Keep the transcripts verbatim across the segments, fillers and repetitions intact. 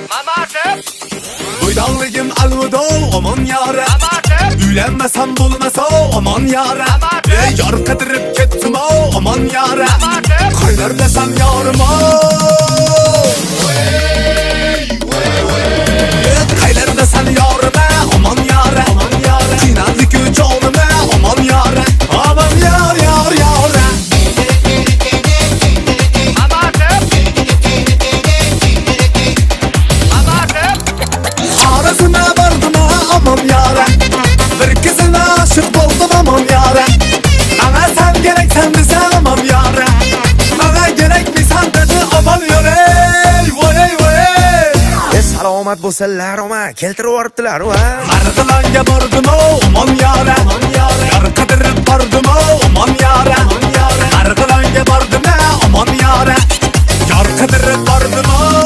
Mamatım. Buydağligim alvido aman yara. Mamatım. Uylanmasam bo'lmasa aman yara. Ey yar qidirib ketdim aman yara. Mamatım. Qaylardasan yorim Qaylardasan yorim aman yara. Qiynaldi-ku jonim aman yara. Aman yar yar yara. Mamatım. Mamatım. Arasına vardım aman yara. Bir kızına aşık oldum aman yara. Ana sen gerek sen de sen aman yara. Ana gerek mi sen dedi aman yara. Vay vay. Salomat bo'lsalar oma keltirib yuboribdilar va Marg'ilonga bordim aman yara. Yar qidirib bordim aman yara. Marg'ilonga bordim aman yara. Yar qidirib bordim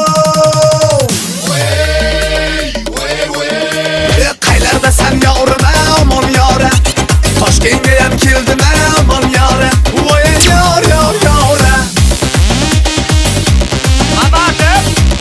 Qaylardasan yorim aman yara. Toshkentga ham keldim aman yara. Voy yor yor yora. Mamatım.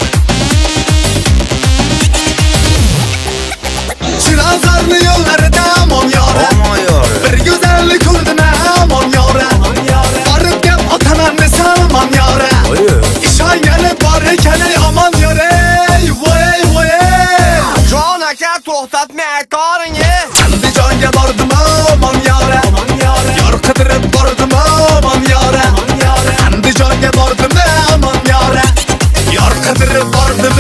Chilonzorni yo'llarida aman yora. aman yor. Bir go'zallik ko'rdim aman yora. Borib gap otaman desam aman yora. Ishongani bor ekan aman yora. Voy voy. Jon aka to'xtatmay qoringi. Andijonga bordim aman yora. Yor qidirib bordim aman yora. Andijonga bordim aman yora. Yor qidirib bordim.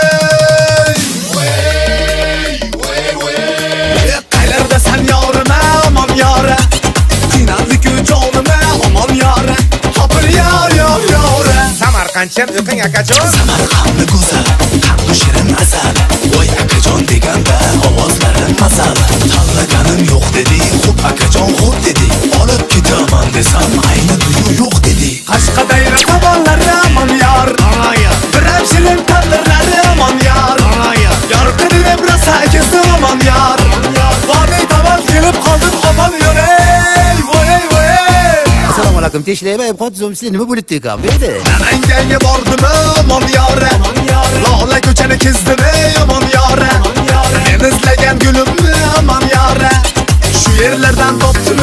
Qaylardasan yorim aman yora. Qiynaldi-ku jonim aman yora. Topil yor yor yora. Samarqandcham o'qing akajon. Samarqandni go'zal, qandu shirin asal. Voy akajon deganda ovozlarim masal. Tanlaganim yo'q dedi, xo'p akajon xo'p dedi. Olib ketaman desam ayni duyu yo'q dedi. Qashqadaryo tomonlari aman yor. Biram shirin tandirlari aman yor. Yor qidirib rosa kesdim aman yor. Vodiy tomon kelib qoldim aman yor. Voy voy. Assalomu alaykum. Teshlayman, qo'zim sizlar nima bo'libdi ekan bu yerda? Namanganga bordim aman yor. Lola ko'chani kezdim aman yor. Men izlagan gulim aman yor. Shu yerlardan topdim.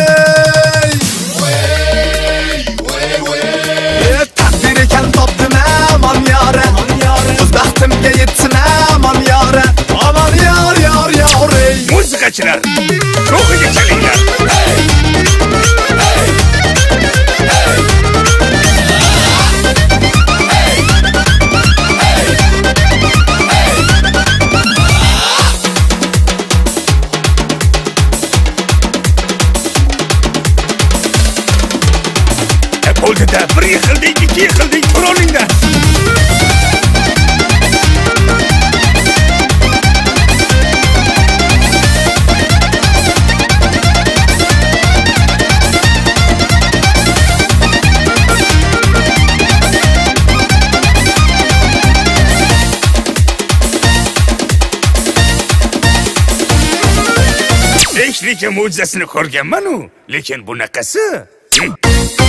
Taqdir ekan topdim aman yor. O'z baxtimga yetsin aman yor. Aman yor yor yor. Muzikachilar, ruhiga kelinglar. Bo'ldi-da, bir yiqilding, ikki yiqilding, tur o'rningdan. Beshlik mo'jizasini ko'rganman-u, lekin bunaqasi